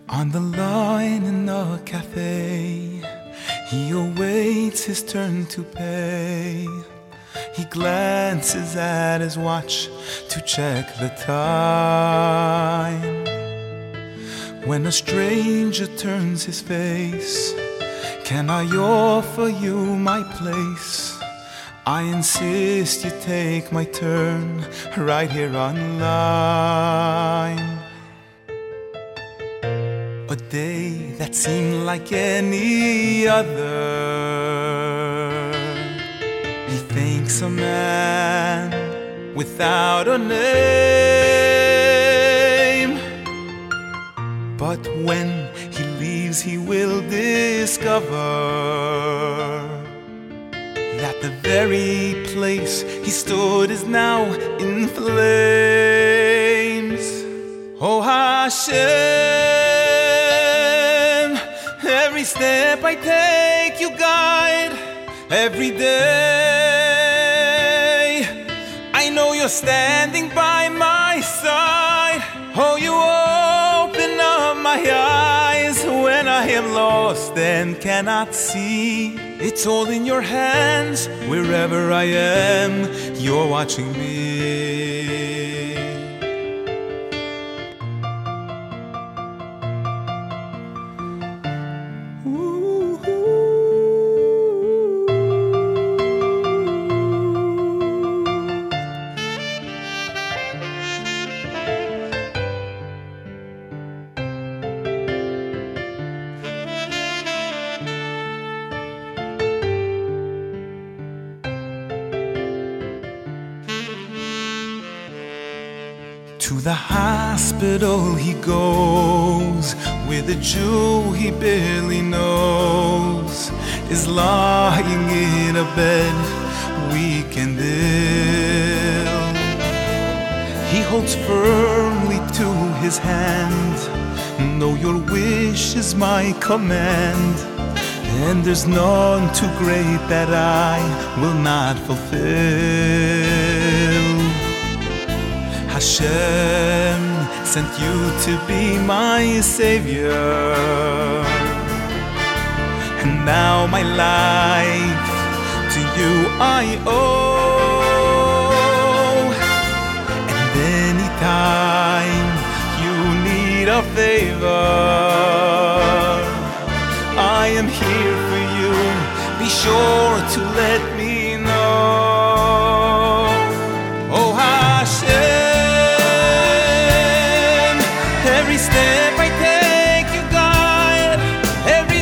On the line in a cafe, he awaits his turn to pay. He glances at his watch to check the time. When a stranger turns his face, "Can I offer you my place? I insist you take my turn right here online." A day that seemed like any other, he thanks a man without a name. But when he leaves, he will discover that the very place he stood is now in flames. Oh Hashem, every step I take you guide. Every day I know you're standing by my side. Oh, you open up my eyes when I am lost and cannot see. It's all in your hands. Wherever I am, you're watching me. To the hospital he goes with a Jew he barely knows, is lying in a bed, weak and ill. He holds firmly to his hand, "No, your wish is my command, and there's none too great that I will not fulfill." Hashem sent you to be my savior, and now my life to you I owe. And anytime you need a favor, I am here for you. Be sure to let me know. Oh Hashem, every step I take you guide. Every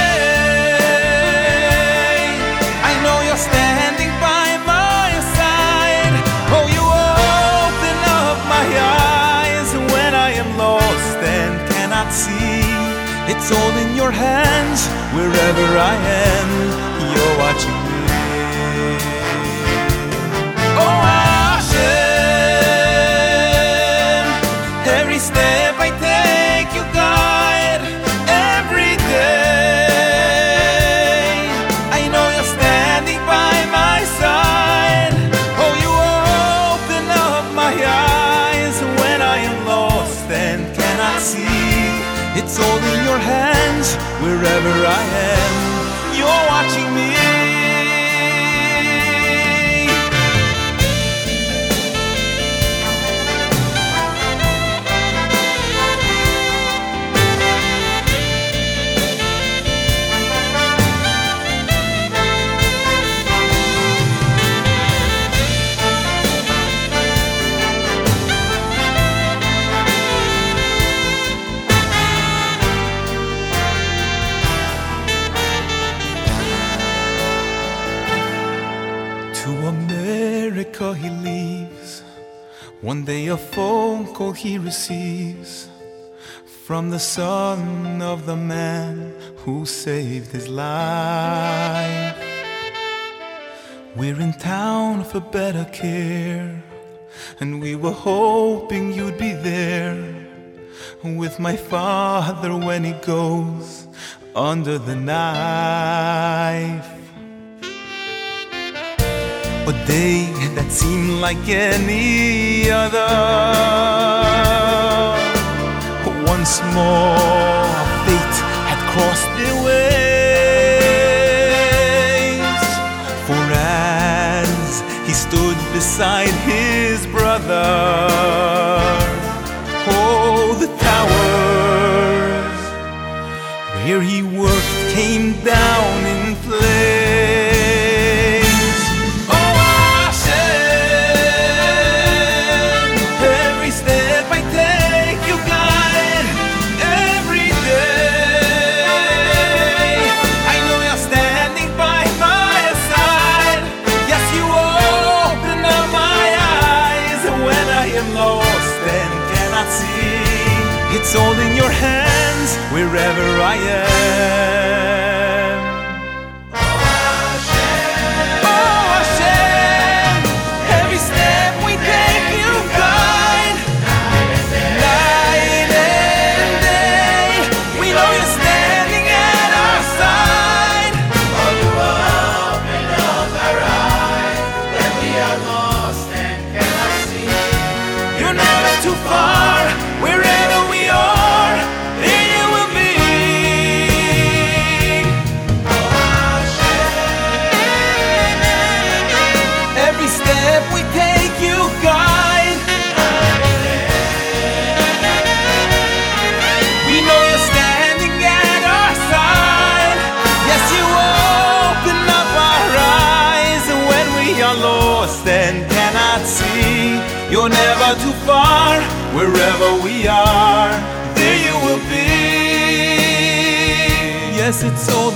day I know you're standing by my side. Oh, you open up my eyes when I am lost and cannot see. It's all in your hands. Wherever I am, you're watching me. Oh Hashem, every step I take you guide. Every day I know you're standing by my side. Oh, you open up my eyes when I am lost and cannot see. It's all in your hands. Wherever I am, you're watching me. To America he leaves. One day a phone call he receives from the son of the man who saved his life. We're in town for better care, and we were hoping you'd be there with my father when he goes under the knife. A day that seemed like any other. Once more Where he worked came down in flames. Oh Hashem, every step I take you guide every day. I know you're standing by my side. Yes, you open up my eyes when I am lost and cannot see. It's all in your hands wherever I am. Oh Hashem, every step we take you guide. Night and day, we know you're standing at our side. Oh, you open up our eyes when we are lost and cannot see. You're never too far, wherever we are, there you will be. Oh Hashem, Every step we take you guide. We know you're standing at our side. Yes, you open up our eyes when we are lost and cannot see. You're never too far, wherever we are, there you will be. Yes, it's all